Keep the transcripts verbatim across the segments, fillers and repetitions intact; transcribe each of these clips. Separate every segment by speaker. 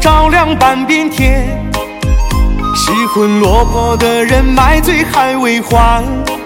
Speaker 1: 照亮半边天。失魂落魄的人买醉还未还，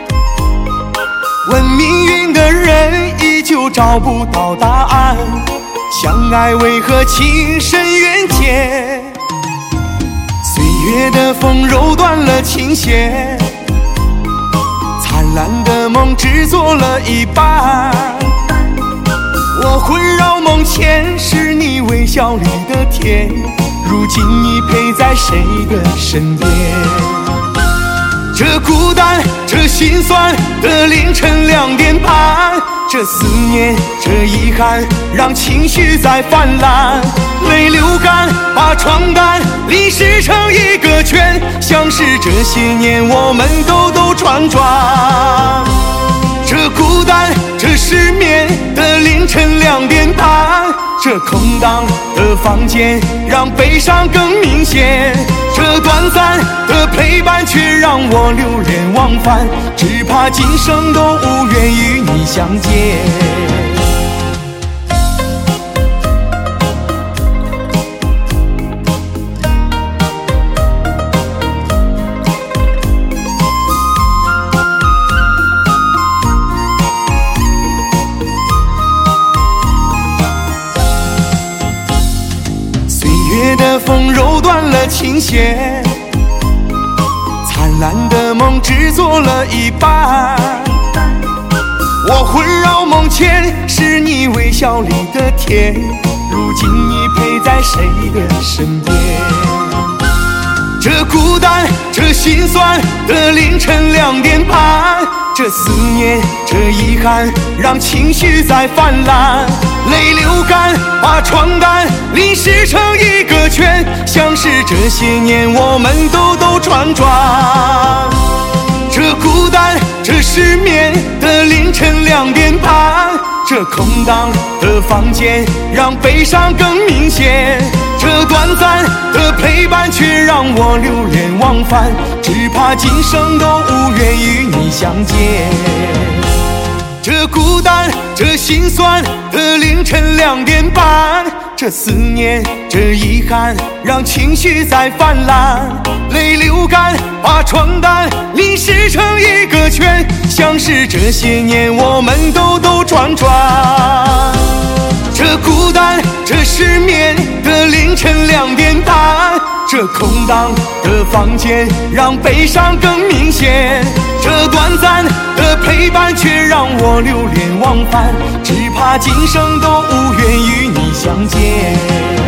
Speaker 1: 问命运的人依旧找不到答案。相爱为何情深缘浅？岁月的风揉断了琴弦，灿烂的梦只做了一半。我魂绕梦前是你微笑里的甜，如今你陪在谁的身边？这孤单，这心酸的凌晨两点半，这思念，这遗憾，让情绪在泛滥。泪流干，把床单淋湿成一个圈，像是这些年我们兜兜转转。这孤单，这失眠的凌晨两点半，这空荡的房间让悲伤更明显。这短暂的陪伴却让我流连忘返，只怕今生都无缘与你相见。的风揉断了琴弦，灿烂的梦只做了一半。我魂绕梦前是你微笑里的甜，如今你陪在谁的身边？这孤单，这心酸的凌晨两点半，这思念，这遗憾，让情绪在泛滥。泪流干，把床单淋湿成一个圈，像是这些年我们兜兜转转。这孤单，这失眠的凌晨两点半，这空荡的房间让悲伤更明显。这短暂的陪伴却让我流连忘返，只怕今生都无缘与你相见。这孤单，这心酸的凌晨两点半，这思念，这遗憾，让情绪在泛滥。泪流干，把床单淋湿成一个圈，像是这些年我们兜兜转转。这孤单，这失眠的凌晨两点半，这空荡的房间让悲伤更明显。这短暂的陪伴却让我流连忘返，只怕今生都无缘与你相见。